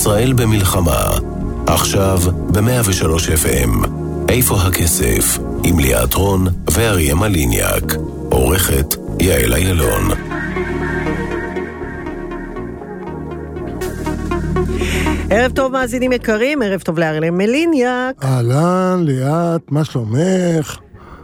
ישראל במלחמה. עכשיו ב-103 FM. איפה הכסף? עם ליאת רון ואריה מליניאק. עורכת יעל אילון. ערב טוב מאזינים יקרים, ערב טוב לאריה מליניאק. אהלן, ליאת, מה שלומך?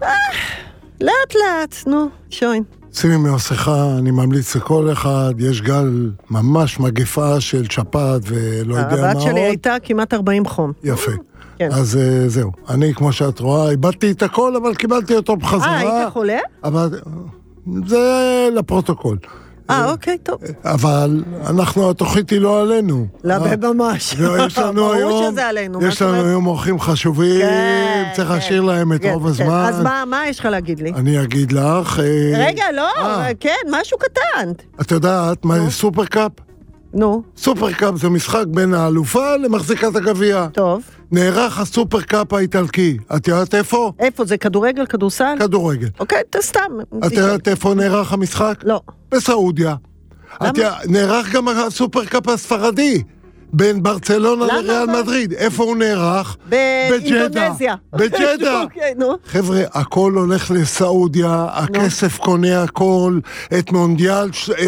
לאט לאט, נו, שוין. שימי מסכה, אני ממליץ לכל אחד, יש גל ממש מגפה של שפעת ולא יודע מה עוד. הבת שלי הייתה כמעט 40 חום. יפה. כן. אז זהו, אני כמו שאת רואה, איבדתי את הכל, אבל קיבלתי אותו בחזרה. היית חולה? אבל זה לפרוטוקול. אוקיי, טוב. אבל התוכנית היא לא עלינו. לא, ממש. ברור שזה עלינו. יש לנו היום אורחים חשובים, צריך להשאיר להם את רוב הזמן. אז מה יש לך להגיד לי? אני אגיד לך... רגע, לא, כן, משהו קטן. את יודעת מה זה סופרקאפ? נו. סופרקאפ זה משחק בין האלופה למחזיקת הגביע. טוב. נערך הסופרקאפ האיטלקי. את יודעת איפה? איפה? זה כדורגל, כדורסל? כדורגל. אוקיי, סתם. את יודעת איפה נערך המשחק? לא. בסעודיה. למה? נערך גם הסופרקאפ הספרדי. בין ברצלונה לריאל מדריד. איפה הוא נערך? באינדונזיה. בג'דה. חבר'ה, הכל הולך לסעודיה, הכסף קונה הכל, את מונדיאל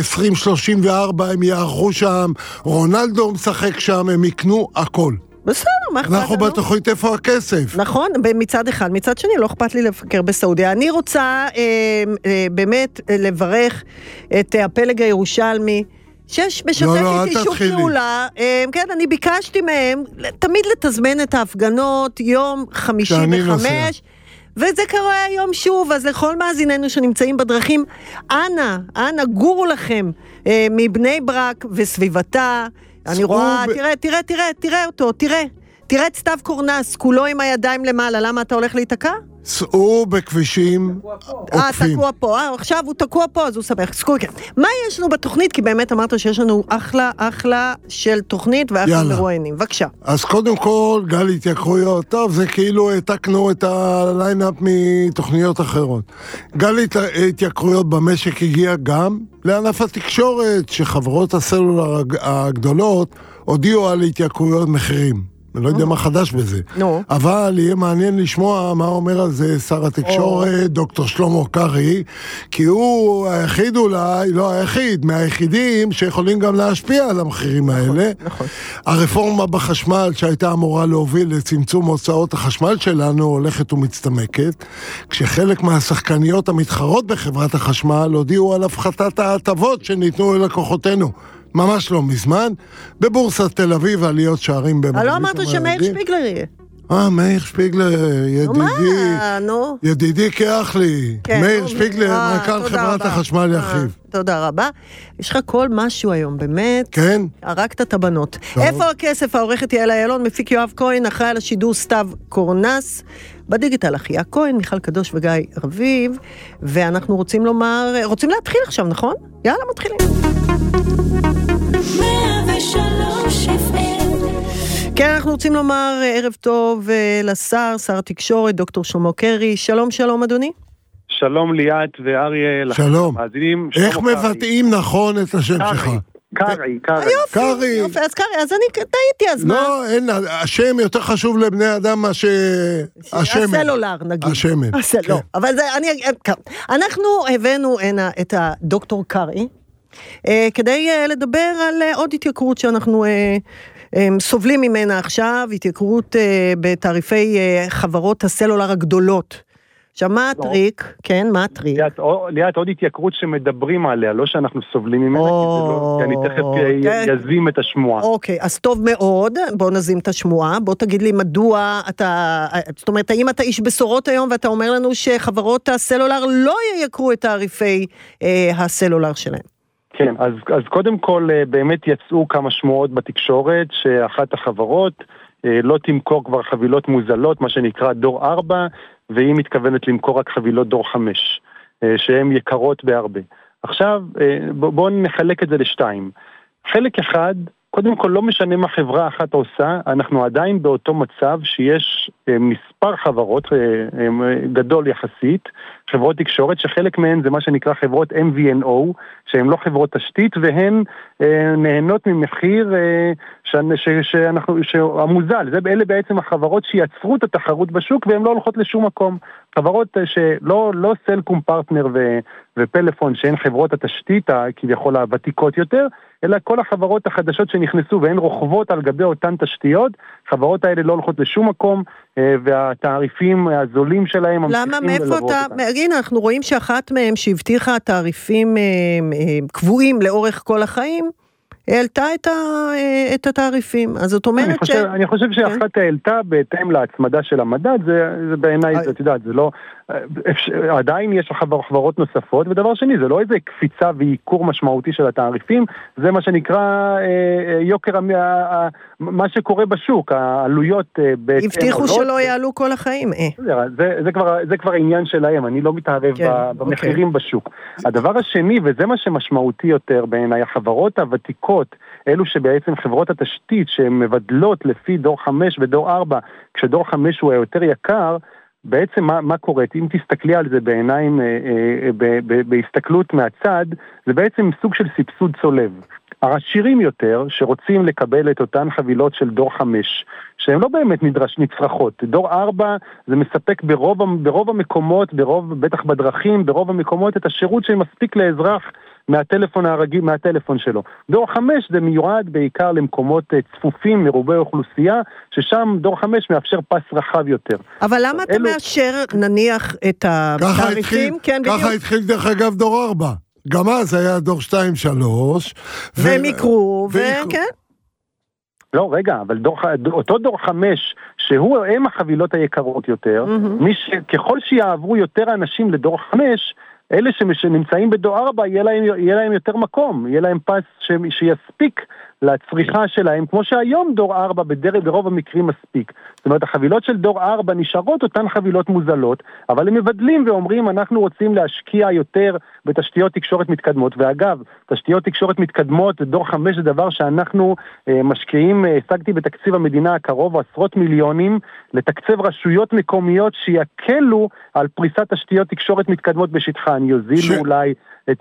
2034 הם יערכו שם, רונלדו משחק שם, הם יקנו הכל. בסדר, מה אכפת? אנחנו בתוכנית איפה הכסף. נכון, מצד אחד. מצד שני, לא אכפת לי לבקר בסעודיה. אני רוצה באמת לברך את הפלג הירושלמי, שמשתף איתי שוב פעולה. כן, אני ביקשתי מהם תמיד לתזמן את ההפגנות יום 55, וזה קרה היום שוב. אז לכל מאזיננו שנמצאים בדרכים, אנא, גורו לכם מבני ברק וסביבתה. אני רואה, תראה אותו, תראה את סתיו קורנס, כולו עם הידיים למעלה, למה אתה הולך להתקע? סעו בכבישים עוקפים. תקוע פה, עכשיו הוא תקוע פה, אז הוא סמך. מה יש לנו בתוכנית? כי באמת אמרת שיש לנו אחלה של תוכנית ואחלה מרואיינים. בבקשה. אז קודם כל, גל התייקרויות. טוב, זה כאילו העתקנו את הליינאפ מתוכניות אחרות. גל התייקרויות במשק הגיע גם לענף התקשורת, שחברות הסלולר הגדולות הודיעו על התייקרויות מחירים. אני לא יודע מה חדש בזה. אבל יהיה מעניין לשמוע מה אומר על זה שר התקשורת, דוקטור שלמה קרעי, כי הוא היחיד אולי, לא היחיד, מהיחידים שיכולים גם להשפיע על המחירים האלה. הרפורמה בחשמל שהייתה אמורה להוביל לצמצום הוצאות החשמל שלנו הולכת ומצטמקת, כשחלק מהשחקניות המתחרות בחברת החשמל הודיעו על הפחתת ההטבות שניתנו ללקוחותינו. ממש לא מזמן, בבורסת תל אביב עליות שערים במרבית המיידים. לא אמרת שמאיר שפיגלר יהיה. מאיר שפיגלר, ידידי כאח לי. מאיר שפיגלר, מנכ"ל חברת החשמל יחיב. תודה רבה. יש לך כל משהו היום, באמת. כן. הרגת את הבנות. איפה הכסף? העורכת יעל אילון, מפיק יואב כהן, אחראי על השידור סתיו קורנס, בדיגיטל אחיה כהן, מיכל קדוש וגיא רביב, ואנחנו רוצים להתחיל עכשיו, נכון? יאללה, מתחילים. כן, אנחנו רוצים לומר ערב טוב לשר, שר התקשורת, דוקטור שלמה קרעי. שלום אדוני. שלום ליאת ואריה. שלום. איך מבטאים נכון את השם שלך? קרעי. יופי, אז קרעי, אז אני טעיתי, אז מה? לא, אין, השם יותר חשוב לבני אדם מה השמן. הסלולר, נגיד. השמן. לא, אבל אנחנו הבאנו את הדוקטור קרעי, כדי לדבר על עוד התייקרות שאנחנו סובלים ממנה עכשיו, התייקרות בתעריפי חברות הסלולר הגדולות. עכשיו, מה הטריק? כן, מה הטריק? ליאת, עוד התייקרות שמדברים עליה, לא שאנחנו סובלים ממנה, כי אני תכף יזים את השמועה. אוקיי, אז טוב מאוד, בוא נזים את השמועה, בוא תגיד לי מדוע אתה, זאת אומרת, האם אתה איש בשורות היום, ואתה אומר לנו שחברות הסלולר לא ייקרו את תעריפי הסלולר שלהם? כן, אז קודם כל באמת יצאו כמה שמועות בתקשורת, שאחת החברות לא תמכור כבר חבילות מוזלות, מה שנקרא דור 4, והיא מתכוונת למכור רק חבילות דור 5, שהן יקרות בהרבה. עכשיו, בואו נחלק את זה לשתיים. חלק אחד קודם כל לא משנה מה חברה אחת עושה, אנחנו עדיין באותו מצב שיש מספר חברות גדול יחסית, חברות תקשורת שחלק מהן זה מה שנקרא חברות MVNO, שהן לא חברות תשתית, והן נהנות ממחיר המוזל. אלה בעצם החברות שיצרו את התחרות בשוק, והן לא הולכות לשום מקום. חברות שלא סלקום פרטנר ופלאפון, שהן חברות התשתית כביכול הוותיקות יותר, אלא כל החברות החדשות שנכנסו והן רוכבות על גבי אותן תשתיות, חברות האלה לא הולכות לשום מקום, והתעריפים הזולים שלהם... למה? מאיפה אתה... הנה, אנחנו רואים שאחת מהם שהבטיחה תעריפים קבועים לאורך כל החיים, העלתה את התעריפים. אז זאת אומרת אני חושב שאחת העלתה בהתאם להצמדה של המדד, זה בעיניי, את יודעת, זה לא... עדיין יש חברות נוספות, ודבר שני, זה לא איזה קפיצה ועיקור משמעותי של התעריפים, זה מה שנקרא יוקר, מה שקורה בשוק, העלויות... הבטיחו שלא יעלו כל החיים. זה כבר העניין שלהם, אני לא מתערב במחירים בשוק. הדבר השני, וזה מה שמשמעותי יותר בעיניי, החברות הוותיקות, אלו שבעצם חברות התשתית, שהן מבדלות לפי דור 5 ודור 4, כשדור 5 הוא היותר יקר, בעצם מה קורה? אם תסתכלי על זה בעיניים, בהסתכלות מהצד, זה בעצם סוג של סבסוד צולב. העשירים יותר, שרוצים לקבל את אותן חבילות של דור 5, שהן לא באמת נצרכות. דור 4 זה מספק ברוב המקומות, בטח בדרכים, ברוב המקומות את השירות שמספיק לאזרח מהטלפון הרגיל, מהטלפון שלו. דור 5 זה מיועד בעיקר למקומות צפופים, מרובי אוכלוסייה, ששם דור 5 מאפשר פס רחב יותר. אבל למה אתה מאשר, נניח, את התעריפים? ככה התחיל דרך אגב דור 4. גם אז היה דור 2-3. ומיקרו, וכן. לא, רגע, אבל אותו דור 5, הם החבילות היקרות יותר, ככל שיעברו יותר אנשים לדור 5, אלה שנמצאים בדור 4, יהיה להם יותר מקום, יהיה להם פס שיספיק לצריכה שלהם, כמו שהיום דור 4 ברוב המקרים מספיק. זאת אומרת, החבילות של דור 4 נשארות אותן חבילות מוזלות, אבל הם מבדלים ואומרים, אנחנו רוצים להשקיע יותר בתשתיות תקשורת מתקדמות, ואגב, תשתיות תקשורת מתקדמות, דור 5 זה דבר שאנחנו משקיעים, השגתי בתקציב המדינה הקרוב עשרות מיליונים, לתקצב רשויות מקומיות שיקלו על פריסת תשתיות תקשורת מתקדמות בשטחן, יוזילו אולי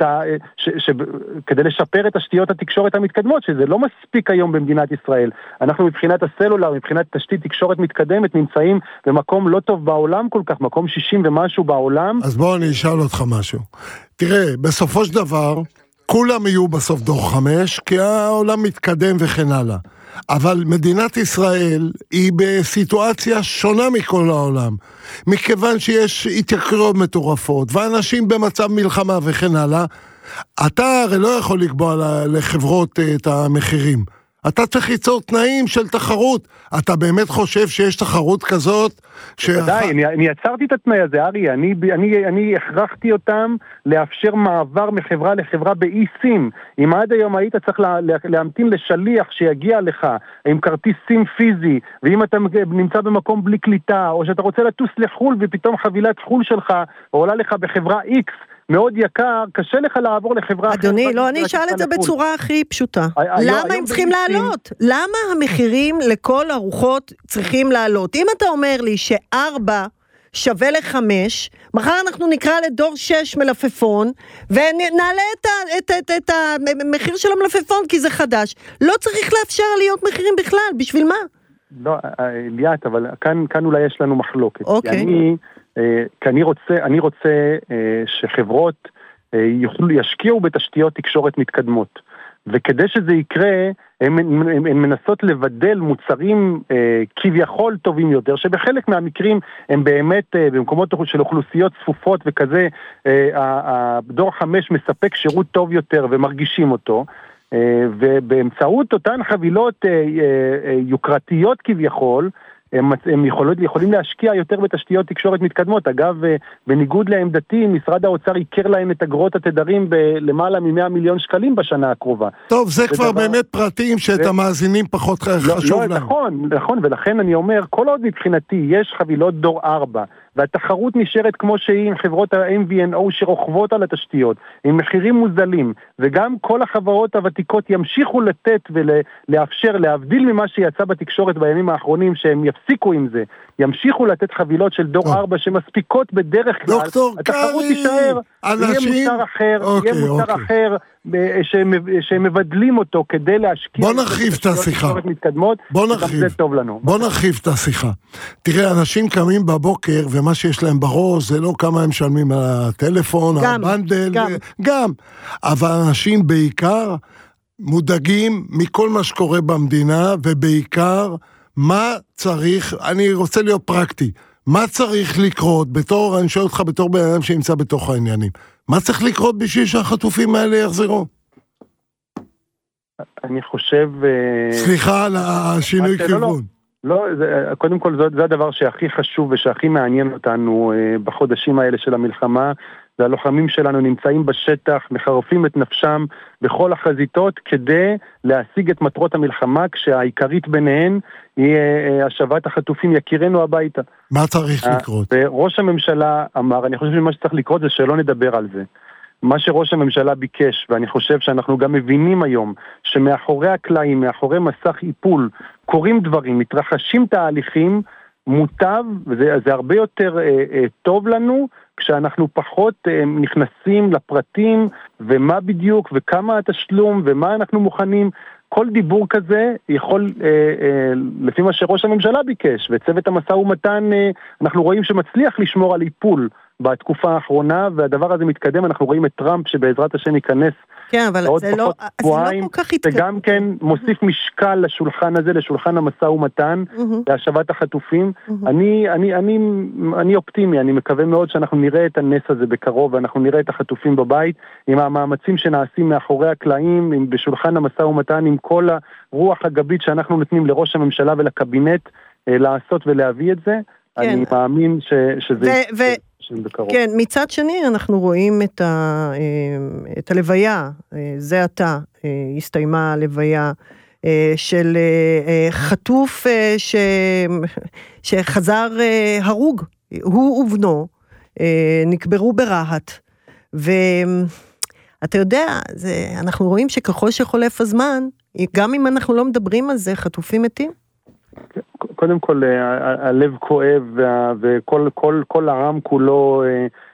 כדי לשפר את תשתיות התקשורת המתקדמות, שזה לא מספיק היום במדינת ישראל. אנחנו מבחינת הסלולר, מבחינת תשתית תקשורת מתקדמת, נמצאים במקום לא טוב בעולם כל כך, מקום 60 ומשהו בעולם. אז בוא אני אשאל אותך משהו. תראה, בסופו של דבר, כולם יהיו בסוף דור 5, כי העולם מתקדם וכן הלאה. אבל מדינת ישראל היא בסיטואציה שונה מכל העולם, מכיוון שיש התייקרויות מטורפות, ואנשים במצב מלחמה וכן הלאה. אתה הרי לא יכול לקבוע לחברות את המחירים. אתה צריך ליצור תנאים של תחרות. אתה באמת חושב שיש תחרות כזאת? ודאי, אני יצרתי את התנאי הזה, ארי. אני הכרחתי אותם לאפשר מעבר מחברה לחברה באי-סים. אם עד היום היית צריך להמתין לשליח שיגיע לך עם כרטיס סים פיזי, ואם אתה נמצא במקום בלי קליטה, או שאתה רוצה לטוס לחול ופתאום חבילת חול שלך עולה לך בחברה X, מאוד יקר, קשה לך לעבור לחברה... אדוני, לא, אני אשאל את זה בצורה הכי פשוטה. למה הם צריכים לעלות? למה המחירים לכל ארוחות צריכים לעלות? אם אתה אומר לי ש4 שווה ל5, מחר אנחנו נקרא לדור 6 מלפפון, ונעלה את המחיר של המלפפון, כי זה חדש. לא צריך לאפשר להיות מחירים בכלל, בשביל מה? לא, ליאת, אבל כאן אולי יש לנו מחלוקת. אוקיי. כי אני רוצה שחברות ישקיעו בתשתיות תקשורת מתקדמות, וכדי שזה יקרה, הן מנסות לבדל מוצרים כביכול טובים יותר, שבחלק מהמקרים הם באמת במקומות של אוכלוסיות צפופות וכזה, הדור 5 מספק שירות טוב יותר ומרגישים אותו, ובאמצעות אותן חבילות יוקרתיות כביכול, הם יכולים להשקיע יותר בתשתיות תקשורת מתקדמות. אגב, בניגוד לעמדתי, משרד האוצר יקר להם את אגרות התדרים בלמעלה מ100 מיליון שקלים בשנה הקרובה. טוב, זה כבר באמת פרטים שאת המאזינים פחות חשוב להם. נכון, ולכן אני אומר, כל עוד מבחינתי יש חבילות דור 4, והתחרות נשארת כמו שהיא עם חברות ה-MVNO שרוכבות על התשתיות, עם מחירים מוזלים, וגם כל החברות הוותיקות ימשיכו לתת ולאפשר, להבדיל ממה שיצא בתקשורת בימים האחרונים, שהם יפסיקו עם זה, ימשיכו לתת חבילות של דור 4 שמספיקות בדרך כלל, התחרות תישאר, יהיה מוצר אחר, שהם מבדלים אותו כדי להשקיע. בוא נרחיב את השיחה. בוא נרחיב את השיחה. תראה, אנשים קמים בבוקר, ומה שיש להם בראש, זה לא כמה הם משלמים על הטלפון, הבנדל, גם. אבל אנשים בעיקר מודאגים מכל מה שקורה במדינה, ובעיקר מה צריך, אני רוצה להיות פרקטי, מה צריך לקרות, אני שואל אותך בתור בן אדם שנמצא בתוך העניינים, מה צריך לקרות בשביל שהחטופים האלה יחזרו? אני חושב... סליחה על השינוי כיוון. לא, קודם כל זה הדבר שהכי חשוב ושהכי מעניין אותנו בחודשים האלה של המלחמה, והלוחמים שלנו נמצאים בשטח, מחרפים את נפשם בכל החזיתות כדי להשיג את מטרות המלחמה, כשהעיקרית ביניהן היא השבת החטופים יקירנו הביתה. מה צריך לקרות? וראש הממשלה אמר, אני חושב שמה שצריך לקרות זה שלא נדבר על זה. מה שראש הממשלה ביקש, ואני חושב שאנחנו גם מבינים היום, שמאחורי הקלעים, מאחורי מסך איפול, קורים דברים, מתרחשים תהליכים, מוטב, וזה הרבה יותר טוב לנו, כשאנחנו פחות נכנסים לפרטים, ומה בדיוק, וכמה התשלום, ומה אנחנו מוכנים. כל דיבור כזה יכול, לפי מה שראש הממשלה ביקש, וצוות המשא ומתן, אנחנו רואים שמצליח לשמור על איפול בתקופה האחרונה, והדבר הזה מתקדם. אנחנו רואים את טראמפ שבעזרת השם ייכנס כן, אבל זה לא כל כך התקדם. וגם כן מוסיף משקל לשולחן הזה, לשולחן המשא ומתן, להשבת החטופים. אני אופטימי, אני מקווה מאוד שאנחנו נראה את הנס הזה בקרוב, ואנחנו נראה את החטופים בבית, עם המאמצים שנעשים מאחורי הקלעים, בשולחן המשא ומתן, עם כל הרוח הגבית שאנחנו נותנים לראש הממשלה ולקבינט, לעשות ולהביא את זה. אני מאמין שזה... כן, מצד שני אנחנו רואים את הלוויה, זה עתה, הסתיימה הלוויה של חטוף שחזר הרוג, הוא ובנו, נקברו ברהט, ואתה יודע, אנחנו רואים שככל שחולף הזמן, גם אם אנחנו לא מדברים על זה, חטופים מתים. קודם כל, הלב כואב, וכל העם כולו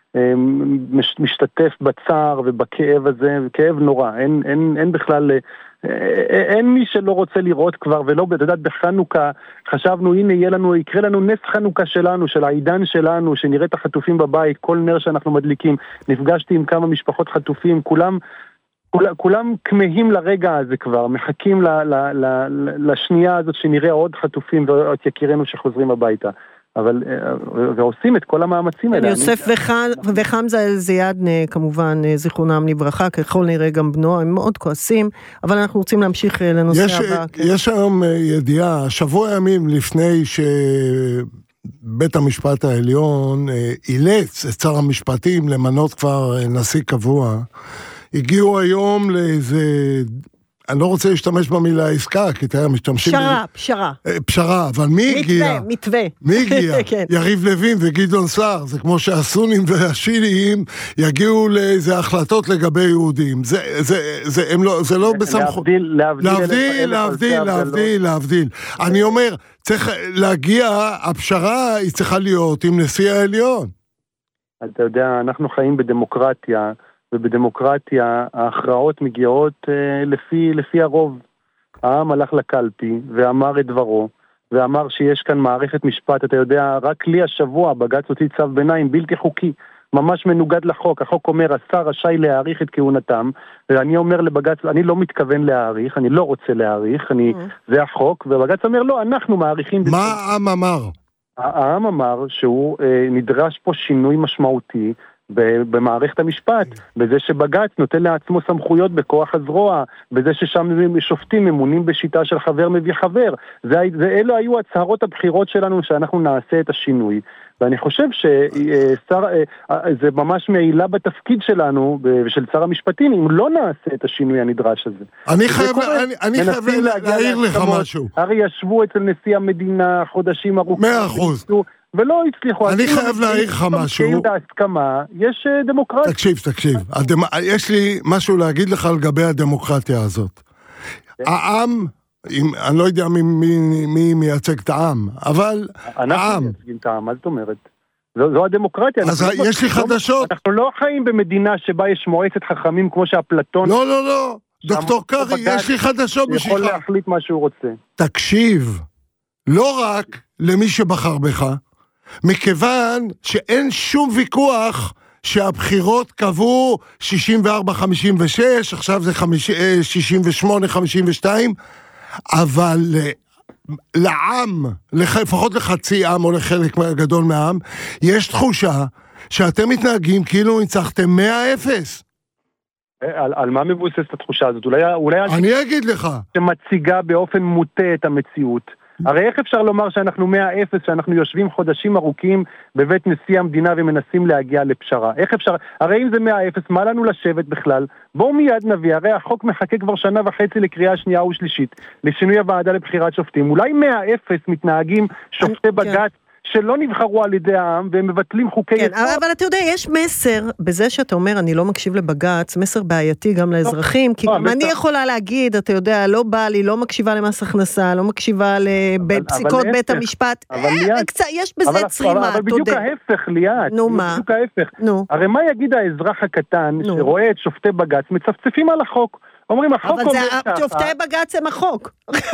משתתף בצער ובכאב הזה, כאב נורא. אין בכלל, אין מי שלא רוצה לראות כבר, ולא בדעת בחנוכה, חשבנו, הנה יקרה לנו נס חנוכה שלנו, של העידן שלנו, שנראה את החטופים בבית, כל נר שאנחנו מדליקים. נפגשתי עם כמה משפחות חטופים, כולם כמהים לרגע הזה כבר, מחכים לשנייה הזאת שנראה עוד חטופים ועוד יקירנו שחוזרים הביתה. ועושים את כל המאמצים האלה. יוסף וחמזה אל-זיאדנה, כמובן, זיכרונם לברכה, ככל נראה גם בנו, הם מאוד כועסים, אבל אנחנו רוצים להמשיך לנושא הבא. יש היום ידיעה, שבוע ימים לפני שבית המשפט העליון אילץ את שר המשפטים למנות כבר נשיא קבוע, הגיעו היום לאיזה, אני לא רוצה להשתמש במילה עסקה, כי תראה, משתמשים... פשרה, אבל מי הגיע? מתווה. מי הגיע? יריב לוין וגדעון סער, זה כמו שהסונים והשיעים יגיעו לאיזה החלטות לגבי יהודים. זה לא בסמכות. להבדיל. אני אומר, צריך להגיע, הפשרה היא צריכה להיות עם נשיא העליון. אתה יודע, אנחנו חיים בדמוקרטיה, ובדמוקרטיה ההכרעות מגיעות לפי הרוב. העם הלך לקלפי ואמר את דברו, ואמר שיש כאן מערכת משפט, אתה יודע, רק לי השבוע בג"ץ הוציא צו ביניים בלתי חוקי, ממש מנוגד לחוק. החוק אומר, השר רשאי להאריך את כהונתם, ואני אומר לבג"ץ, אני לא מתכוון להאריך, אני לא רוצה להאריך, זה החוק, ובג"ץ אומר, לא, אנחנו מאריכים. מה העם אמר? העם אמר שהוא נדרש פה שינוי משמעותי, במערכת המשפט, בזה שבג"ץ נותן לעצמו סמכויות בכוח הזרוע, בזה ששם שופטים ממונים בשיטה של חבר מביא חבר. אלו היו הצהרות הבחירות שלנו שאנחנו נעשה את השינוי. ואני חושב שזה ממש מעילה בתפקיד שלנו, ושל שר המשפטים, אם לא נעשה את השינוי הנדרש הזה. אני חייב להעיר לך משהו. הרי ישבו אצל נשיא המדינה חודשים ארוכים. 100%. ולא הצליחו. אני חייב להעיר לך משהו. בהסכמה, יש דמוקרטיה. תקשיב. יש לי משהו להגיד לך לגבי הדמוקרטיה הזאת. העם, אני לא יודע מי מייצג את העם, אבל העם... אנחנו מייצגים את העם, מה זאת אומרת? זו הדמוקרטיה. אז יש לי חדשות. אנחנו לא חיים במדינה שבה יש מועצת חכמים כמו שהפלטון... לא. דוקטור קרי, יש לי חדשות בשבילך. יכול להחליט מה שהוא רוצה. תקשיב, לא רק למי שבחר בך, מכיוון שאין שום ויכוח שהבחירות קבעו 64-56, עכשיו זה 68-52, אבל לעם, לפחות לחצי עם או לחלק גדול מהעם, יש תחושה שאתם מתנהגים כאילו ניצחתם 100-0. על מה מבוססת התחושה הזאת? אולי אני אגיד לך. שמציגה באופן מוטה את המציאות. הרי איך אפשר לומר שאנחנו 100-0, שאנחנו יושבים חודשים ארוכים בבית נשיא המדינה ומנסים להגיע לפשרה? איך אפשר? הרי אם זה 100-0, מה לנו לשבת בכלל? בואו מיד נביא, הרי החוק מחכה כבר 1.5 שנה לקריאה שנייה ושלישית, לשינוי הוועדה לבחירת שופטים. אולי 100-0 מתנהגים שופטי בג"ץ, שלא נבחרו על ידי העם, והם מבטלים חוקי יסוד. כן, אבל אתה יודע, יש מסר, בזה שאתה אומר, אני לא מקשיב לבג"ץ, מסר בעייתי גם לאזרחים, כי גם אני יכולה להגיד, אתה יודע, לא בא לי, לא מקשיבה למס הכנסה, לא מקשיבה בפסיקות בית המשפט, יש בזה צרימה, אבל בדיוק ההפך, ליאת. נו, מה? בדיוק ההפך. הרי מה יגיד האזרח הקטן, שרואה את שופטי בג"ץ, מצפצפים על החוק, אומרים, החוק אומר ככה. אבל שופטי בג"ץ הם החוק.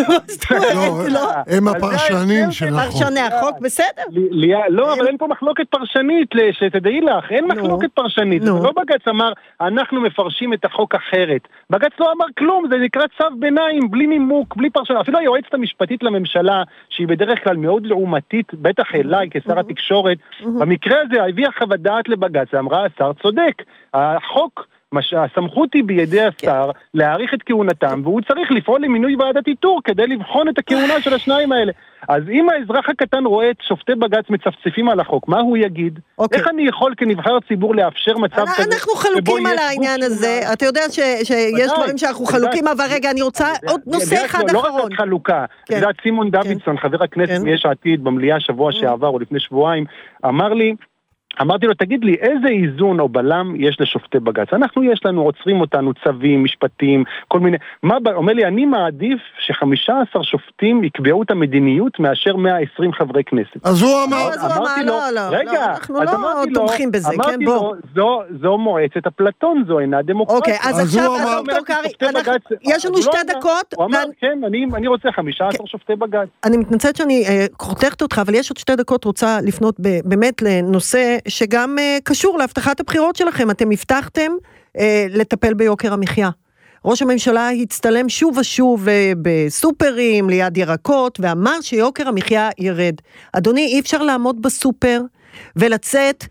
לא, הם הפרשנים של החוק. פרשני החוק, בסדר. לא, אבל אין פה מחלוקת פרשנית, שתדעי לך, אין מחלוקת פרשנית. לא בג"ץ אמר, אנחנו מפרשים את החוק אחרת. בג"ץ לא אמר כלום, זה נקרא צו ביניים, בלי נימוק, בלי פרשנות. אפילו היועצת המשפטית לממשלה, שהיא בדרך כלל מאוד לעומתית, בטח אליי כשר התקשורת, במקרה הזה הביאה חוות דעת לבג"ץ, ואמרה, השר צודק. החוק הסמכות היא בידי השר להאריך את כהונתם, והוא צריך לפעול למינוי ועדת איתור כדי לבחון את הכהונה של השניים האלה. אז אם האזרח הקטן רואה את שופטי בג"ץ מצפצפים על החוק, מה הוא יגיד? איך אני יכול כנבחר ציבור לאפשר מצב כזה? אנחנו חלוקים על העניין הזה, אתה יודע שיש דברים שאנחנו חלוקים, אבל רגע, אני רוצה עוד נושא אחד אחרון. לא רק חלוקה, זה סימון דוידסון, חבר הכנסת מיש עתיד, במליאה שבוע שעבר או לפני שבועיים, אמרתי לו, תגיד לי, איזה איזון או בלם יש לשופטי בג"ץ? יש לנו, עוצרים אותנו, צווים, משפטים, כל מיני... אומר לי, אני מעדיף ש15 שופטים יקבעו את המדיניות מאשר 120 חברי כנסת. אז הוא אמר... רגע, אנחנו לא תומכים בזה, כן, בוא. זו מועצת אפלטון, זו אינה דמוקרטיה. אוקיי, אז עכשיו, דוקטור קרי, יש לנו 2 דקות. הוא אמר, כן, אני רוצה 15 שופטי בג"ץ. אני מתנצלת שאני חותכת אותך, אבל יש עוד 2 דקות, רוצה לפנות באמת לנושא שגם קשור להבטחת הבחירות שלכם. אתם הבטחתם לטפל ביוקר המחיה. ראש הממשלה הצטלם שוב ושוב בסופרים, ליד ירקות, ואמר שיוקר המחיה ירד. אדוני, אי אפשר לעמוד בסופר ולצאת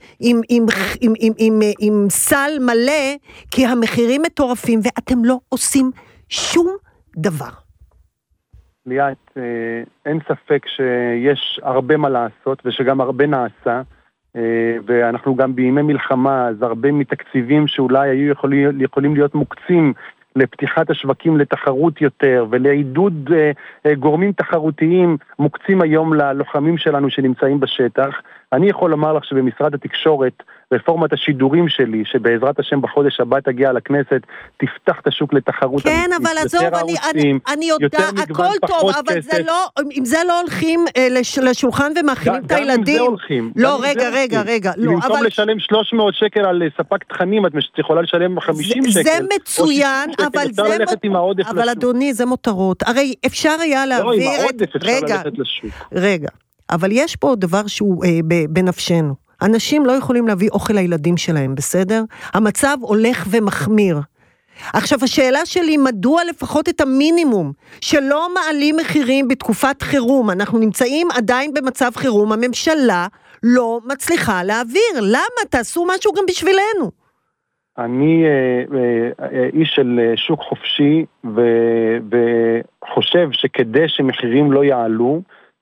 עם סל מלא, כי המחירים מטורפים, ואתם לא עושים שום דבר. ליאת, אין ספק שיש הרבה מה לעשות, ושגם הרבה נעשה, ואנחנו גם בימי מלחמה, אז הרבה מתקציבים שאולי היו יכולים להיות מוקצים לפתיחת השווקים לתחרות יותר, ולעידוד גורמים תחרותיים מוקצים היום ללוחמים שלנו שנמצאים בשטח. אני יכול לומר לך שבמשרד התקשורת, רפורמת השידורים שלי, שבעזרת השם בחודש הבא תגיע לכנסת, תפתח את השוק לתחרות. כן, אבל עזוב, אני יודע, הכל טוב, אבל עם זה לא הולכים לשולחן ומאכילים את הילדים. גם עם זה הולכים. לא, רגע. במקום לשלם 300 שקל על ספק תכנים, את יכולה לשלם 50 שקל. זה מצוין, אבל אדוני, זה מותרות. הרי אפשר היה להעביר רגע. אבל יש פה דבר שהוא בנפשנו. אנשים לא יכולים להביא אוכל לילדים שלהם, בסדר? המצב הולך ומחמיר. עכשיו, השאלה שלי, מדוע לפחות את המינימום, שלא מעלים מחירים בתקופת חירום, אנחנו נמצאים עדיין במצב חירום, הממשלה לא מצליחה להעביר. למה? תעשו משהו גם בשבילנו. אני איש של שוק חופשי, וחושב שכדי שמחירים לא יעלו,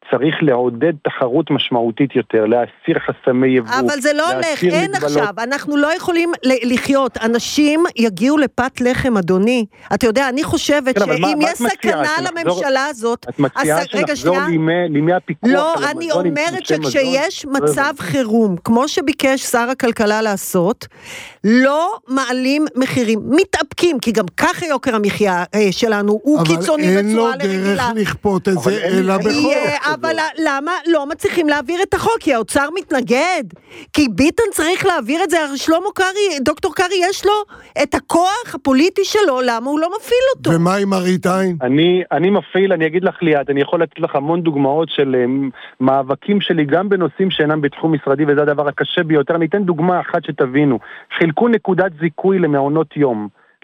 צריך לעודד תחרות משמעותית יותר, להסיר חסמי יבוא. אבל זה לא הולך, אין עכשיו, אנחנו לא יכולים לחיות, אנשים יגיעו לפת לחם, אדוני. אתה יודע, אני חושבת שאם יש סכנה לממשלה הזאת, את מציעה שנחזור לימי הפיקוח. לא, אני אומרת שכשיש מצב חירום, כמו שביקש שר הכלכלה לעשות, לא מעלים מחירים, מתאפקים, כי גם ככה יוקר המחיה שלנו הוא קיצוני בצורה לרגילה. אבל אין לו דרך לכפות את זה, אלא בחוק. אבל למה לא מצליחים להעביר את החוק? כי האוצר מתנגד. כי ביטן צריך להעביר את זה. שלמה קרי, דוקטור קרי, יש לו את הכוח הפוליטי שלו, למה הוא לא מפעיל אותו? ומה עם מראית עין? אני מפעיל, אני אגיד לך ליאת, אני יכול לתת לך המון דוגמאות של מאבקים שלי, גם בנושאים שאינם בתחום משרדי, וזה הדבר הקשה ביותר. אני אתן דוגמה אחת שתבינו. חילקו נקודת זיכוי למעונות יום.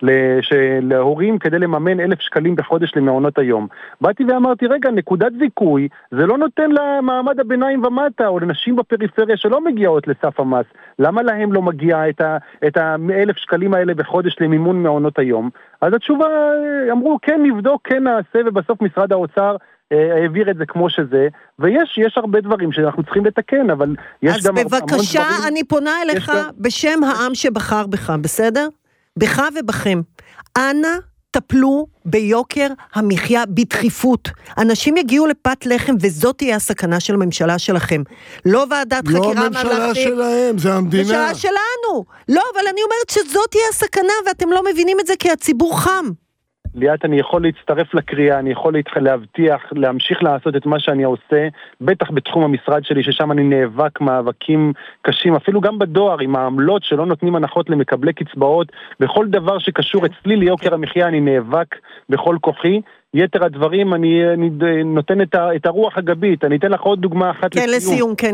להורים כדי לממן 1,000 שקלים בחודש למעונות היום. באתי ואמרתי, רגע, נקודת זיכוי, זה לא נותן למעמד הביניים ומטה, או לנשים בפריפריה שלא מגיעות לסף המס. למה להם לא מגיע את ה-1,000 שקלים האלה בחודש למימון מעונות היום? אז התשובה, אמרו, כן נבדוק, כן נעשה, ובסוף משרד האוצר העביר את זה כמו שזה, ויש הרבה דברים שאנחנו צריכים לתקן, אבל יש גם... אז בבקשה, אני פונה אליך בשם העם שבחר בך, בסדר? בך ובכם, אנא טפלו ביוקר המחיה בדחיפות. אנשים יגיעו לפת לחם, וזאת תהיה הסכנה של הממשלה שלכם. לא ועדת חקירה ממלכתית. לא הממשלה שלהם, זה המדינה. הממשלה שלנו. לא, אבל אני אומרת שזאת תהיה הסכנה, ואתם לא מבינים את זה כי הציבור חם. ליאת, אני יכול להצטרף לקריאה, אני יכול להבטיח, להמשיך לעשות את מה שאני עושה, בטח בתחום המשרד שלי, ששם אני נאבק מאבקים קשים, אפילו גם בדואר, עם העמלות שלא נותנים הנחות למקבלי קצבאות, בכל דבר שקשור אצלי ליוקר המחיה, אני נאבק בכל כוחי. יתר הדברים, אני נותן את הרוח הגבית. אני אתן לך עוד דוגמה אחת לסיום. כן,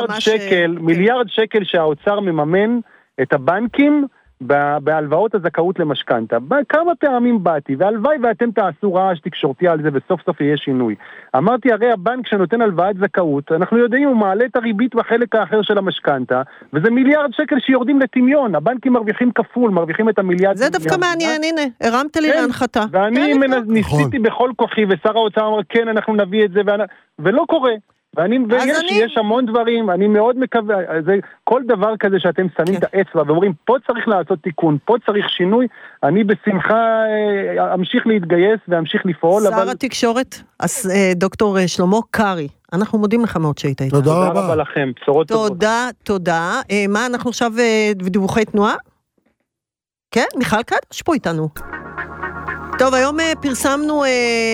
מיליארד שקל שהאוצר מממן את הבנקים, בהלוואות הזכאות למשכנתה. כמה פעמים באתי, והלוואי ואתם תעשו רעש תקשורתי על זה, וסוף סוף יהיה שינוי. אמרתי, הרי הבנק שנותן הלוואת זכאות, אנחנו יודעים, הוא מעלה את הריבית בחלק האחר של המשכנתה, וזה מיליארד שקל שיורדים לטמיון. הבנקים מרוויחים כפול, מרוויחים את המיליארד. זה דווקא מעניין, הנה, הרמת לי להנחתה. ואני ניסיתי בכל כוחי, ושר האוצר אמר, כן, אנחנו נביא את זה, ולא קורה. ויש המון דברים, אני מאוד מקווה, כל דבר כזה שאתם שמים את האצבע ואומרים, פה צריך לעשות תיקון, פה צריך שינוי, אני בשמחה אמשיך להתגייס ואמשיך לפעול. שר התקשורת, דוקטור שלמה קרי, אנחנו מודים לך מאוד שהיית איתנו. תודה רבה לכם, בשורות טובות. תודה. מה, אנחנו עכשיו בדיווחי תנועה? כן, מיכל קדש פה איתנו. טוב, היום פרסמנו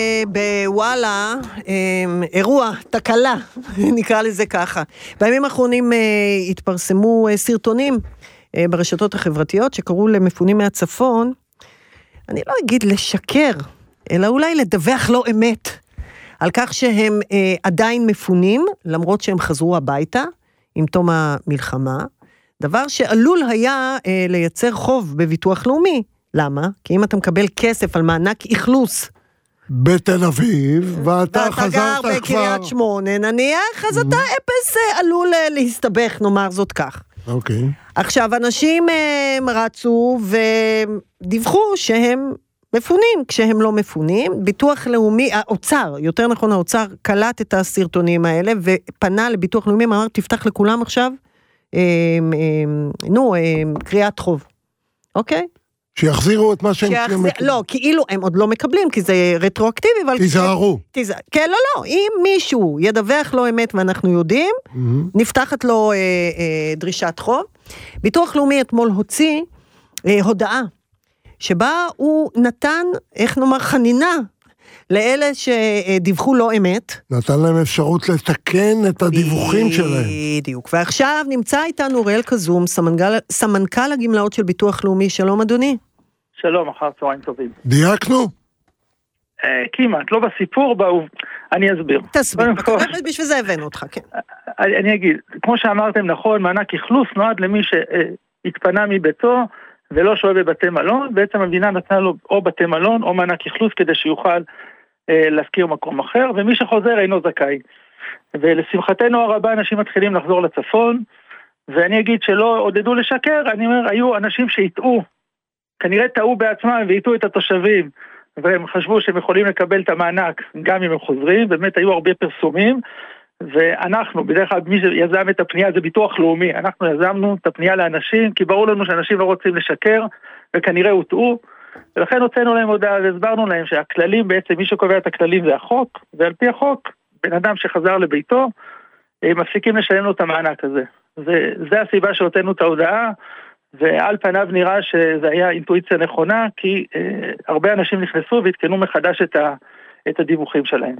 בוואלה אירוע, תקלה, נקרא לזה ככה. בימים האחרונים התפרסמו סרטונים ברשתות החברתיות שקראו למפונים מהצפון, אני לא אגיד לשקר, אלא אולי לדווח לא אמת, על כך שהם עדיין מפונים, למרות שהם חזרו הביתה עם תום המלחמה, דבר שעלול היה לייצר חוב בביטוח לאומי. למה? כי אם אתה מקבל כסף על מענק איכלוס בתל אביב, ואתה חזרת כבר... גר בקריית שמונה, נניח, אז אתה אפס עלול להסתבך, נאמר זאת כך. אוקיי. עכשיו, אנשים רצו ודיווחו שהם מפונים. כשהם לא מפונים, ביטוח לאומי, האוצר, יותר נכון האוצר, קלט את הסרטונים האלה, ופנה לביטוח לאומי, אמר, תפתח לכולם עכשיו, קריאת חוב. אוקיי? שיחזירו את מה שהם מקבלים. לא, כאילו הם עוד לא מקבלים, כי זה רטרואקטיבי, אבל... תיזהרו. כן, לא. אם מישהו ידווח לו אמת ואנחנו יודעים, נפתחת לו דרישת חוב. ביטוח לאומי אתמול הוציא הודעה, שבה הוא נתן, איך נאמר, חנינה, לאלה שדיווחו לא אמת. נתן להם אפשרות לתקן את הדיווחים שלהם. בדיוק. ועכשיו נמצא איתנו אוריאל כזום, סמנכ"ל הגמלאות של ביטוח לאומי. שלום אדוני. שלום, אחר צהריים טובים. דייקנו? כמעט, לא בסיפור, אני אסביר. תסביר, בשביל זה הבאנו אותך, כן. אני אגיד, כמו שאמרתם נכון, מענק אכלוס נועד למי שהתפנה מביתו, ולא שוהה בבתי מלון, בעצם המדינה נתנה לו או בתי מלון או מענק אכלוס כדי שיוכל להזכיר מקום אחר, ומי שחוזר אינו זכאי. ולשמחתנו הרבה אנשים מתחילים לחזור לצפון, ואני אגיד שלא עודדו לשקר, אני אומר, היו אנשים שהטעו, כנראה טעו בעצמם והטעו את התושבים, והם חשבו שהם יכולים לקבל את המענק גם אם הם חוזרים, באמת היו הרבה פרסומים, ואנחנו, בדרך כלל מי שיזם את הפנייה זה ביטוח לאומי, אנחנו יזמנו את הפנייה לאנשים, כי ברור לנו שאנשים לא רוצים לשקר, וכנראה הוטעו, ולכן הוצאנו להם הודעה והסברנו להם שהכללים בעצם, מי שקובע את הכללים זה החוק, ועל פי החוק, בן אדם שחזר לביתו, מפסיקים לשלם לו את המענק הזה. זה הסיבה שהוצאנו את ההודעה, ועל פניו נראה שזה היה אינטואיציה נכונה, כי הרבה אנשים נכנסו והתקנו מחדש את הדיווחים שלהם.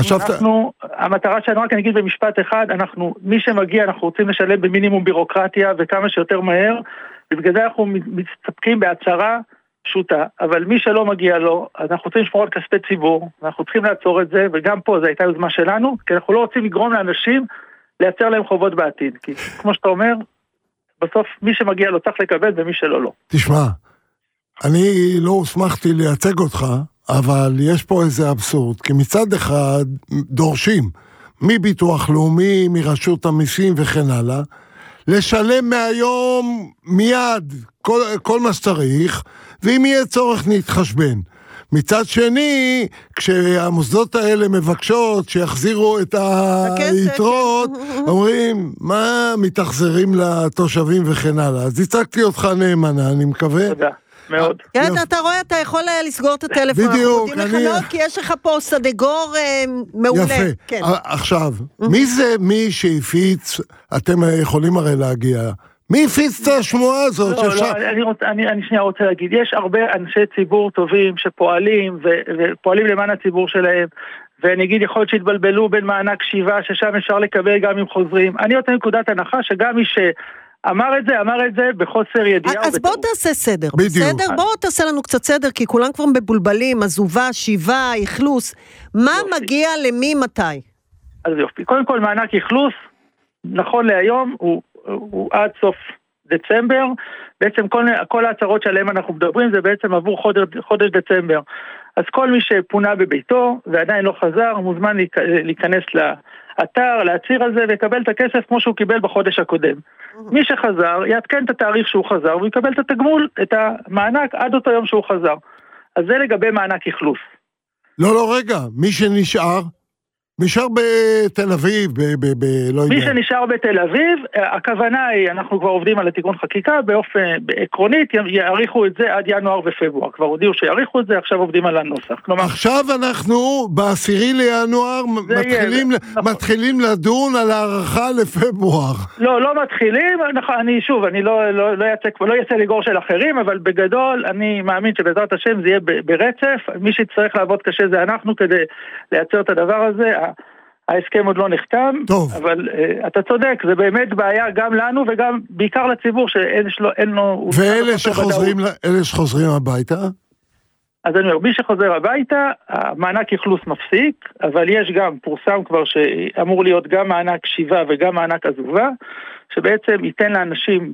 המטרה שלנו, רק אני אגיד במשפט אחד, מי שמגיע, אנחנו רוצים לשלם במינימום בירוקרטיה וכמה שיותר מהר, ובגלל זה אנחנו מסתפקים בהצהרה פשוטה, אבל מי שלא מגיע לו, אנחנו רוצים לשמור על כספי ציבור, אנחנו צריכים לעצור את זה, וגם פה זו הייתה יוזמה שלנו, כי אנחנו לא רוצים לגרום לאנשים לייצר להם חובות בעתיד, כי כמו שאתה אומר, בסוף מי שמגיע לו צריך לקבל ומי שלא לא. תשמע, אני לא הוסמכתי לייצג אותך, אבל יש פה איזה אבסורד, כי מצד אחד דורשים מביטוח לאומי, מרשות המיסים וכן הלאה, לשלם מהיום מיד כל מה שצריך, ואם יהיה צורך נתחשבן. מצד שני, כשהמוסדות האלה מבקשות שיחזירו את היתרות, אומרים, מה מתחזרים לתושבים וכן הלאה. אז הצגתי אותך נאמנה, אני מקווה. תודה. מאוד. כן, אתה רואה, אתה יכול לסגור את הטלפון. בדיוק. אנחנו מודים לך מאוד, כי יש לך פה סנגור מעולה. יפה. עכשיו, מי זה מי שהפיץ, אתם יכולים הרי להגיע, מי הפיץ את השמועה הזאת? אני שנייה רוצה להגיד, יש הרבה אנשי ציבור טובים שפועלים, ופועלים למען הציבור שלהם, ואני אגיד, יכול להיות שהתבלבלו בין מענק שיבה, ששם אפשר לקבל גם אם חוזרים. אני יוצא נקודת הנחה שגם מי אמר את זה בחוסר ידיעה. אז בוא תעשה סדר, בסדר? בוא תעשה לנו קצת סדר, כי כולם כבר מבולבלים, עזובה, שיבה, איכלוס. מה מגיע למי מתי? אז יופי. קודם כל, מענק איכלוס, נכון להיום, הוא עד סוף דצמבר. בעצם כל ההצהרות שעליהם אנחנו מדברים, זה בעצם עבור חודש דצמבר. אז כל מי שפונה בביתו, ועדיין לא חזר, מוזמן להיכנס לאתר, להצהיר על זה, ויקבל את הכסף כמו שהוא קיבל בחודש הקודם. מי שחזר, יעדכן את התאריך שהוא חזר, והוא יקבל את התגמול, את המענק, עד אותו יום שהוא חזר. אז זה לגבי מענק איכלוס. לא, רגע, מי שנשאר בתל אביב, לא יודע. מי שנשאר בתל אביב, הכוונה היא, אנחנו כבר עובדים על התיקון חקיקה, באופן עקרונית, יאריכו את זה עד ינואר ופברואר. כבר הודיעו שיאריכו את זה, עכשיו עובדים על הנוסח. עכשיו אנחנו, ב10 לינואר, מתחילים לדון על הערכה לפברואר. לא מתחילים, אני לא יצא לגור של אחרים, אבל בגדול, אני מאמין שבעזרת השם זה יהיה ברצף, מי שצריך לעבוד קשה זה אנחנו, כדי לייצר את הדבר הזה. ההסכם עוד לא נחתם, אבל אתה צודק, זה באמת בעיה גם לנו וגם בעיקר לציבור שאין לו... ואלה שחוזרים הביתה? אז אני אומר, מי שחוזר הביתה, המענק איכלוס מפסיק, אבל יש גם, פורסם כבר שאמור להיות גם מענק שיבה וגם מענק עזובה, שבעצם ייתן לאנשים,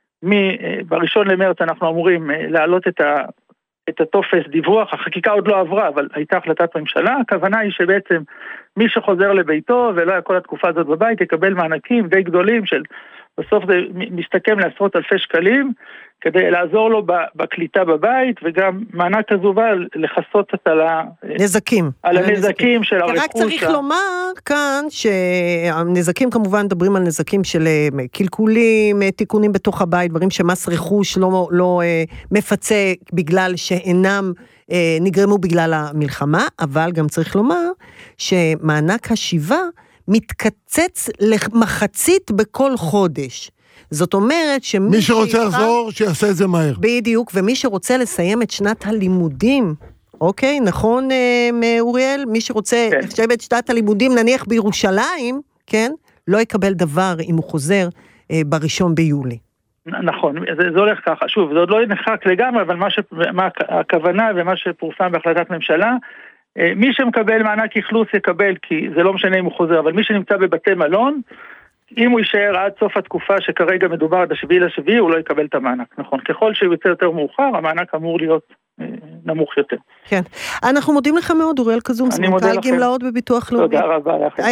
ב1 למרץ אנחנו אמורים להעלות את הטופס דיווח, החקיקה עוד לא עברה, אבל הייתה החלטת ממשלה, הכוונה היא שבעצם מי שחוזר לביתו ולא היה כל התקופה הזאת בבית, יקבל מענקים די גדולים של, בסוף זה מסתכם לעשרות אלפי שקלים, כדי לעזור לו בקליטה בבית, וגם מענק עזובה לחסות על הנזקים. על הנזקים של הרכוש. רק צריך לומר כאן שהנזקים כמובן מדברים על נזקים של קלקולים, תיקונים בתוך הבית, דברים שמס רכוש לא מפצה בגלל שאינם נגרמו בגלל המלחמה, אבל גם צריך לומר שמענק השיבה מתקצץ למחצית בכל חודש. זאת אומרת מי שרוצה לחזור, שיעשה את זה מהר. בדיוק, ומי שרוצה לסיים את שנת הלימודים, אוקיי, נכון אוריאל? מי שרוצה לחשב את שנת הלימודים, נניח בירושלים, כן? לא יקבל דבר אם הוא חוזר ב1 ביולי. נכון, זה הולך ככה. שוב, זה עוד לא נחק לגמרי, אבל מה הכוונה ומה שפורסם בהחלטת ממשלה, מי שמקבל מענק איכלוס יקבל, כי זה לא משנה אם הוא חוזר, אבל מי שנמצא בבתי מלון, אם הוא יישאר עד סוף התקופה שכרגע מדובר עד 7/7, הוא לא יקבל את המענק, נכון? ככל שהוא יוצא יותר מאוחר, המענק אמור להיות נמוך יותר. כן. אנחנו מודים לך מאוד, אוריאל כזום, סמנכ"ל גמלאות בביטוח לאומי. תודה רבה לכם.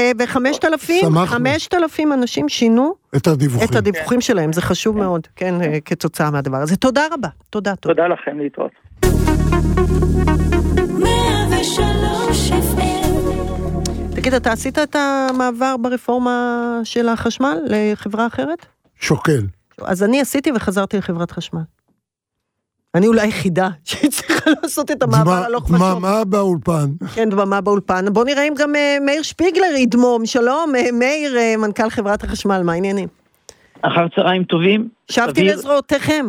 ו5,000 אנשים שינו את הדיווחים שלהם, זה חשוב מאוד, כן, כתוצאה מהדבר הזה. תודה רבה. תודה. תודה לכם, להתראות. תגיד, אתה עשית את המעבר ברפורמה של החשמל לחברה אחרת? שוקל. אז אני עשיתי וחזרתי לחברת חשמל. אני אולי היחידה שצריכה לעשות את המעבר הלוך ושוב. דממה באולפן. כן, דממה באולפן. בוא נראה אם גם מאיר שפיגלר ידמום. שלום, מאיר, מנכ"ל חברת החשמל, מה העניינים? אחר צהריים טובים. שבתי לזרועותיכם.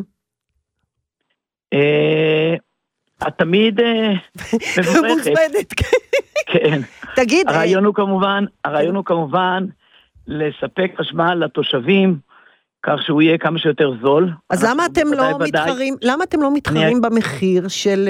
את תמיד מבורכת. מוזמנת, כן. תגיד. הרעיון הוא כמובן לספק חשמל לתושבים, כך שהוא יהיה כמה שיותר זול. אז למה אתם לא מתחרים במחיר של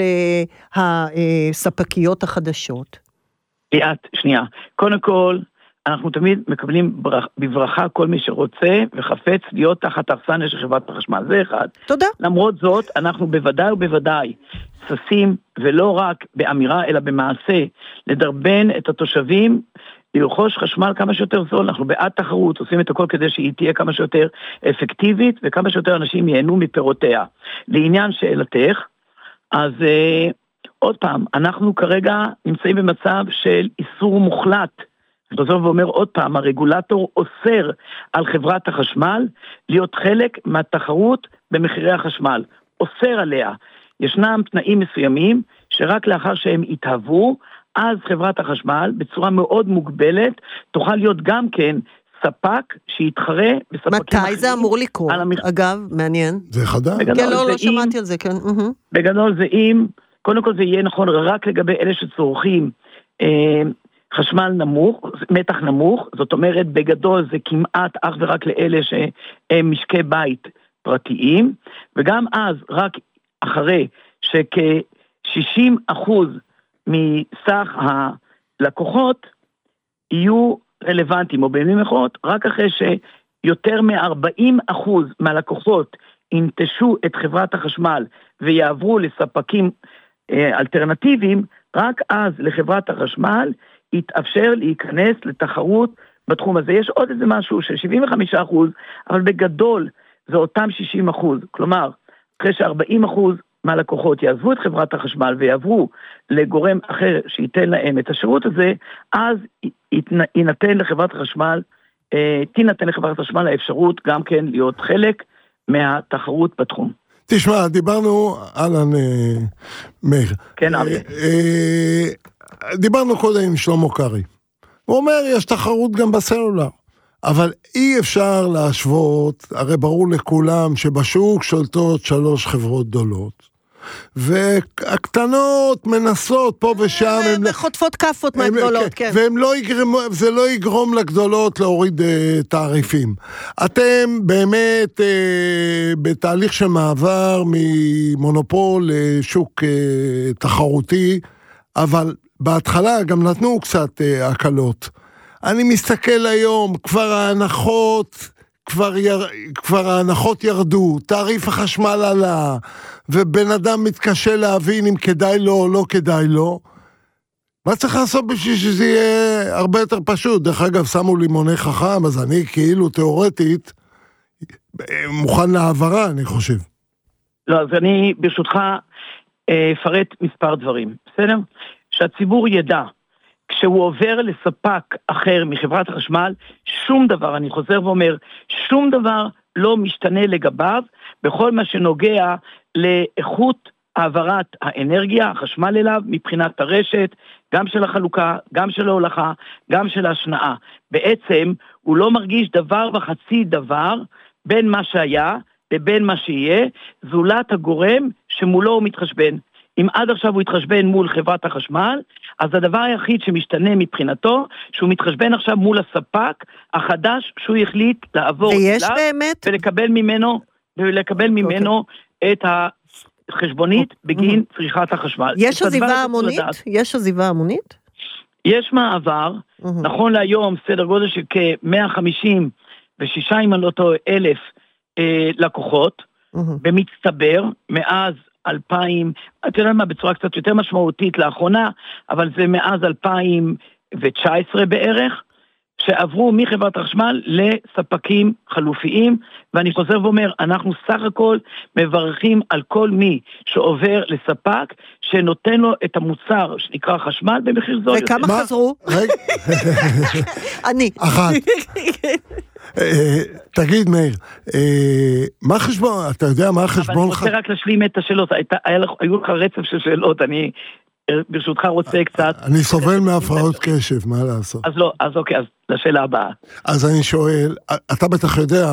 הספקיות החדשות? שנייה. קודם כל, אנחנו תמיד מקבלים בברכה כל מי שרוצה וחפץ להיות תחת האכסניה של חברת החשמל. זה אחד. תודה. למרות זאת, אנחנו בוודאי ששים, ולא רק באמירה אלא במעשה, לדרבן את התושבים לרכוש חשמל כמה שיותר זול. אנחנו בעד תחרות, עושים את הכל כדי שהיא תהיה כמה שיותר אפקטיבית, וכמה שיותר אנשים ייהנו מפירותיה. לעניין שאלתך, אז עוד פעם, אנחנו כרגע נמצאים במצב של איסור מוחלט. אני חוזר ואומר עוד פעם, הרגולטור אוסר על חברת החשמל להיות חלק מהתחרות במחירי החשמל. אוסר עליה. ישנם תנאים מסוימים שרק לאחר שהם יתהוו, אז חברת החשמל בצורה מאוד מוגבלת תוכל להיות גם כן ספק שיתחרה בספקים אחרים. מתי זה אמור לקרות? אגב, מעניין. זה חדש. כן, לא שמעתי על זה, כן. בגדול זה קודם כל זה יהיה נכון רק לגבי אלה שצורכים חשמל נמוך, מתח נמוך, זאת אומרת בגדול זה כמעט אך ורק לאלה שהם משקי בית פרטיים, וגם אז רק אחרי שכ-60% מסך הלקוחות יהיו רלוונטיים, או במיוחד, רק אחרי שיותר מ-40% מהלקוחות ינטשו את חברת החשמל ויעברו לספקים אלטרנטיביים, רק אז לחברת החשמל יתאפשר להיכנס לתחרות בתחום הזה. יש עוד איזה משהו של 75%, אבל בגדול זה אותם 60%. כלומר, אחרי ש40% מהלקוחות יעזבו את חברת החשמל ויעברו לגורם אחר שייתן להם את השירות הזה, אז תינתן לחברת החשמל האפשרות גם כן להיות חלק מהתחרות בתחום. תשמע, דיברנו על מאיר. כן, אריה. דיברנו קודם עם שלמה קרי. הוא אומר, יש תחרות גם בסלולר. אבל אי אפשר להשוות, הרי ברור לכולם שבשוק שולטות 3 חברות גדולות. והקטנות מנסות פה ושם. וחוטפות כפות מהגדולות, כן. וזה לא יגרום לגדולות להוריד תעריפים. אתם באמת בתהליך של מעבר ממונופול לשוק תחרותי, אבל בהתחלה גם נתנו קצת הקלות. אני מסתכל היום, כבר ההנחות ירדו, תעריף החשמל עלה, ובן אדם מתקשה להבין אם כדאי לו או לא כדאי לו. מה צריך לעשות בשביל שזה יהיה הרבה יותר פשוט? דרך אגב, שמו לי מונה חכם, אז אני כאילו תיאורטית מוכן להעברה, אני חושב. לא, אז אני ברשותך אפרט מספר דברים, בסדר? שהציבור ידע, כשהוא עובר לספק אחר מחברת החשמל, שום דבר, אני חוזר ואומר, שום דבר לא משתנה לגביו, בכל מה שנוגע לאיכות העברת האנרגיה, החשמל אליו, מבחינת הרשת, גם של החלוקה, גם של ההולכה, גם של ההשנאה. בעצם הוא לא מרגיש דבר וחצי דבר בין מה שהיה לבין מה שיהיה, זולת הגורם שמולו הוא מתחשבן. אם עד עכשיו הוא התחשבן מול חברת החשמל, אז הדבר היחיד שמשתנה מבחינתו, שהוא מתחשבן עכשיו מול הספק החדש, שהוא החליט לעבור אליו, ולקבל ממנו את החשבונית בגין צריכת החשמל. יש עזיבה המונית? יש עזיבה המונית? יש מעבר, נכון להיום סדר גודל של כ-156 אלף לקוחות, במצטבר, מאז 2000, אתה יודע מה, בצורה קצת יותר משמעותית לאחרונה, אבל זה מאז 2019 בערך, שעברו מחברת החשמל לספקים חלופיים, ואני חוזר ואומר, אנחנו סך הכל מברכים על כל מי שעובר לספק, שנותן לו את המוצר שנקרא חשמל במחיר זול. וכמה חזרו? אני. אחת. תגיד מאיר, מה חשבון, אתה יודע מה חשבון? אבל אני רוצה רק להשלים את השאלות, היו לך רצף של שאלות, אני ברשותך רוצה קצת... אני סובל מהפרעות קשב, מה לעשות? אז אוקיי, אז לשאלה הבאה. אז אני שואל, אתה בטח יודע,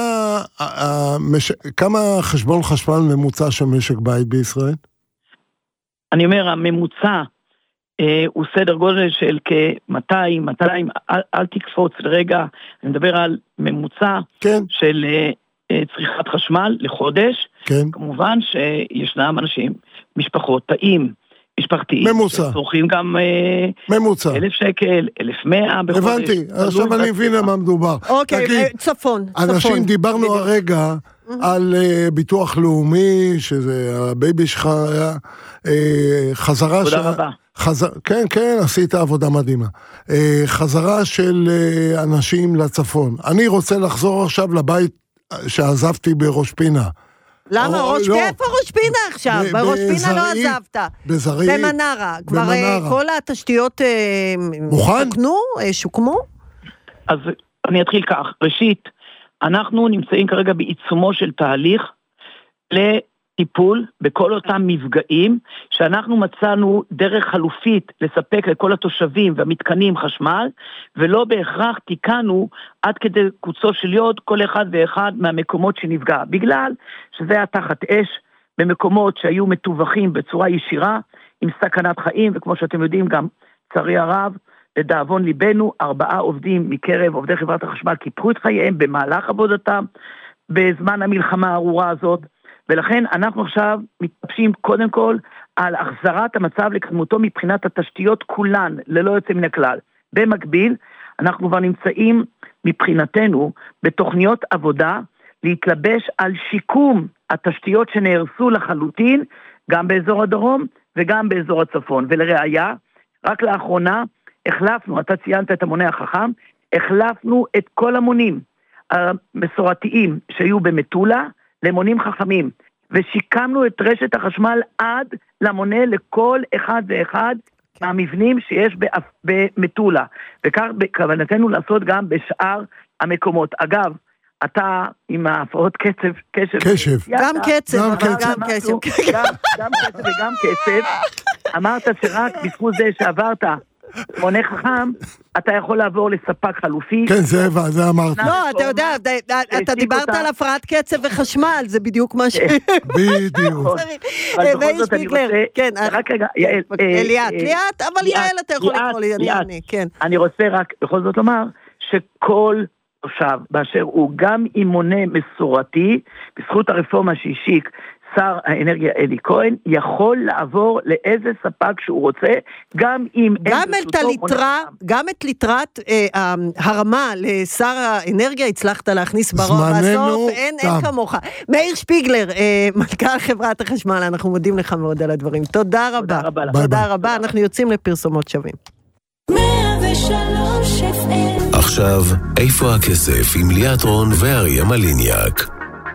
כמה חשבון חשמל ממוצע של משק בית בישראל? אני אומר, הממוצע הוא סדר גודל של כ-200, אל תקפוץ לרגע, אני מדבר על ממוצע של צריכת חשמל לחודש. כמובן שישנם אנשים, משפחות, תאים, משפחתיים, שצורכים גם 1,000 שקל, 1,100 בחודש. הבנתי, עכשיו אני מבין למה מדובר. אוקיי, צפון. אנשים, דיברנו הרגע על ביטוח לאומי, שזה הבייבי שלך היה, חזרה תודה רבה. כן, עשית עבודה מדהימה. חזרה של אנשים לצפון. אני רוצה לחזור עכשיו לבית שעזבתי בראש פינה. למה? איפה ראש פינה עכשיו? בראש פינה לא עזבת. בזרעי. במנרה. כבר כל התשתיות שוקמו? אז אני אתחיל כך. ראשית, אנחנו נמצאים כרגע בעיצומו של תהליך לטיפול בכל אותם מפגעים, שאנחנו מצאנו דרך חלופית לספק לכל התושבים והמתקנים חשמל, ולא בהכרח תיקנו עד כדי קוצו של יוד כל אחד ואחד מהמקומות שנפגע, בגלל שזה היה תחת אש, במקומות שהיו מטווחים בצורה ישירה, עם סכנת חיים, וכמו שאתם יודעים גם, צערי הרב, לדאבון ליבנו, 4 עובדים מקרב עובדי חברת החשמל קיפחו את חייהם במהלך עבודתם, בזמן המלחמה הארורה הזאת, ולכן אנחנו עכשיו מתפשים קודם כל על החזרת המצב לקדמותו מבחינת התשתיות כולן, ללא יוצא מן הכלל. במקביל, אנחנו כבר נמצאים מבחינתנו בתוכניות עבודה להתלבש על שיקום התשתיות שנהרסו לחלוטין, גם באזור הדרום וגם באזור הצפון. ולראיה, רק לאחרונה החלפנו, אתה ציינת את המונה החכם, החלפנו את כל המונים המסורתיים שהיו במטולה, למונים חכמים, ושיקמנו את רשת החשמל עד למונה לכל אחד ואחד מהמבנים שיש במטולה, וכך בכוונתנו לעשות גם בשאר המקומות. אגב, אתה עם ההפרעות קשב, גם קצב וגם קצב, אמרת שרק בזכות זה שעברת מונה חכם, אתה יכול לעבור לספק חלופי. כן, זה אמרת. לא, אתה יודע, אתה דיברת על הפרעת קצב וחשמל, זה בדיוק מה ש... בדיוק. מאיר שפיגלר, כן. רק רגע, יעל. ליאת, אבל יעל אתה יכול לקרוא לי, כן. אני רוצה רק בכל זאת לומר, שכל תושב, באשר הוא גם עם מונה מסורתי, בזכות הרפורמה שהשיק, שר האנרגיה אלי כהן, יכול לעבור לאיזה ספק שהוא רוצה, גם אם... גם את ליטרת הרמה לשר האנרגיה הצלחת להכניס בסוף, אין כמוך. מאיר שפיגלר, מנכ"ל חברת החשמל, אנחנו מודים לך מאוד על הדברים. תודה רבה. תודה רבה, אנחנו יוצאים לפרסומות שווים. 103 FM. עכשיו, איפה הכסף עם ליאת רון ואריה מליניאק?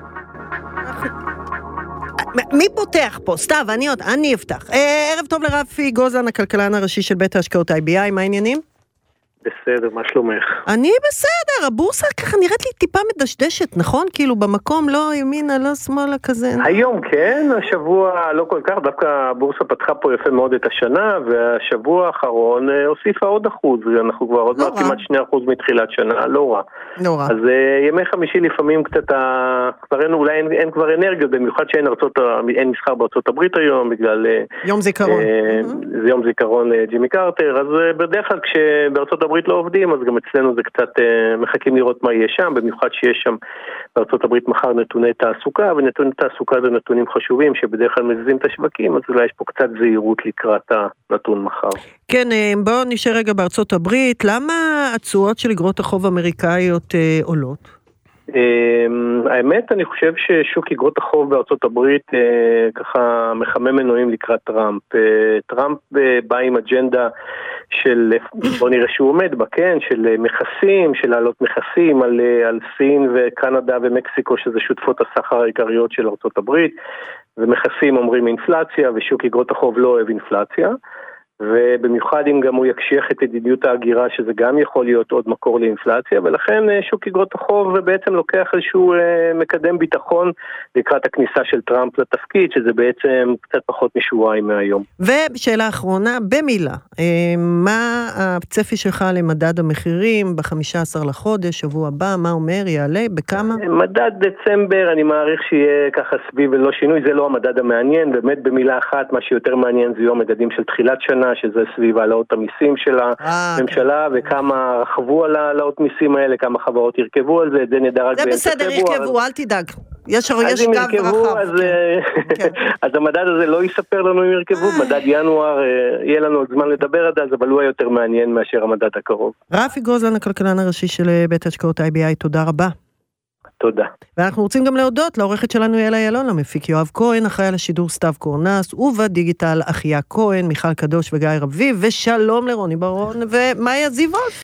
מי פותח פה? סתיו, אני אפתח. ערב טוב לרפי גוזן, הכלכלן הראשי של בית ההשקעות IBI, מה העניינים? בסדר, מה שלומך? אני בסדר, הבורסה ככה נראית לי טיפה מדשדשת, נכון? כאילו במקום לא ימינה, לא שמאלה כזה. היום כן, השבוע לא כל כך, דווקא הבורסה פתחה פה יפה מאוד את השנה, והשבוע האחרון הוסיפה עוד 1%, אנחנו כבר עוד מעט כמעט 2% מתחילת שנה, לא רע. אז ימי חמישי לפעמים קצת, אולי אין כבר אנרגיה, במיוחד שאין מסחר בארצות הברית היום, בגלל... יום זיכרון. זה יום זיכרון ג'ימי קרטר, אז בדרך כלל כשבארצות הברית לא עובדים, אז גם אצלנו זה קצת מחכים לראות מה יהיה שם, במיוחד שיש שם בארצות הברית מחר נתוני תעסוקה, ונתוני תעסוקה זה נתונים חשובים שבדרך כלל מזיזים את השווקים, אז אולי יש פה קצת זהירות לקראת הנתון מחר. כן, בואו נשאר רגע בארצות הברית, למה התשואות של אגרות החוב האמריקאיות עולות? האמת, אני חושב ששוק אגרות החוב בארצות הברית ככה מחמם מנועים לקראת טראמפ. טראמפ בא עם אג'נדה בוא נראה שהוא עומד בה, כן, של מכסים, של לעלות מכסים על סין וקנדה ומקסיקו, שזה שותפות הסחר העיקריות של ארצות הברית, ומכסים אומרים אינפלציה, ושוק אגרות החוב לא אוהב אינפלציה, ובמיוחד אם גם הוא יקשיח את ידידות ההגירה, שזה גם יכול להיות עוד מקור לאינפלציה, ולכן שוק אגרות החוב בעצם לוקח איזשהו מקדם ביטחון לקראת הכניסה של טראמפ לתפקיד, שזה בעצם קצת פחות משבועיים מהיום. ובשאלה האחרונה, במילה, מה הצפי שלך למדד המחירים ב-15 לחודש, שבוע הבא, מה אומר, יעלה, בכמה? מדד דצמבר, אני מעריך שיהיה ככה סביב ולא שינוי, זה לא המדד המעניין, באמת במילה אחת, מה שיותר מעניין זה יום מדדים של תחילת שנה, שזה סביב העלאות המיסים של הממשלה, וכמה רחבו על העלאות מיסים האלה, כמה חברות ירכבו על זה, זה נדע רק באמצע פברואר. זה בסדר, ירכבו, אל תדאג. יש גב רחב. אז המדד הזה לא יספר לנו אם ירכבו, מדד ינואר, יהיה לנו עוד זמן לדבר עד אז, אבל הוא יותר מעניין מאשר המדד הקרוב. רפי גוזלן, הכלכלן הראשי של בית השקעות IBI, תודה רבה. תודה. ואנחנו רוצים גם להודות לעורכת שלנו יעל אילון, למפיק יואב כהן, אחראי על השידור סתיו קורנס, ובדיגיטל אחיה כהן, מיכל קדוש וגיא רביב, ושלום לרוני ברון ומאיה זיוון.